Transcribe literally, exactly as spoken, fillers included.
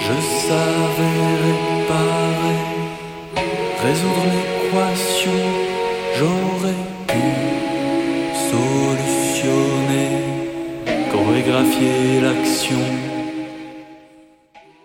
Je savais réparer, résoudre l'équation, j'aurais pu solutionner, chorégraphier l'action.